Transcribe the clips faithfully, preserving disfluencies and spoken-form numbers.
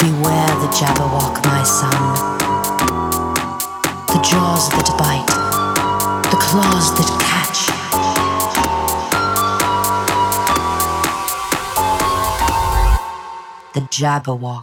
Beware the Jabberwock, my son. The jaws that bite, the claws that catch. The Jabberwock.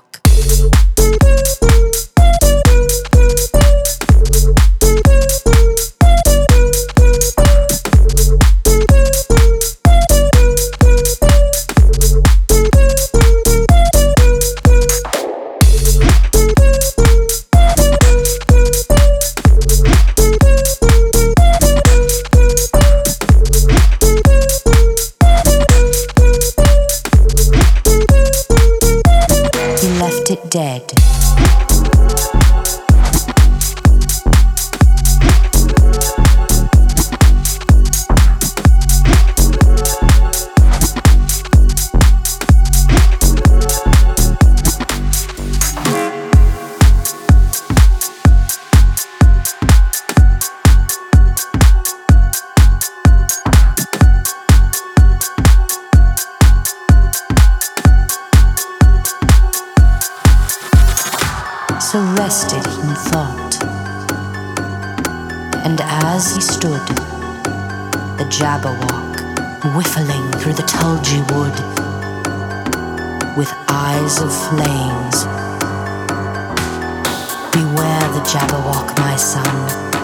It dead. So rested in thought, and as he stood, the Jabberwock whiffling through the tulgey wood, with eyes of flames. Beware the Jabberwock, my son.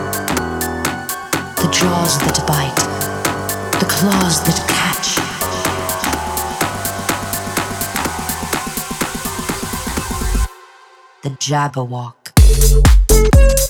The jaws that bite, the claws that catch. The Jabberwock.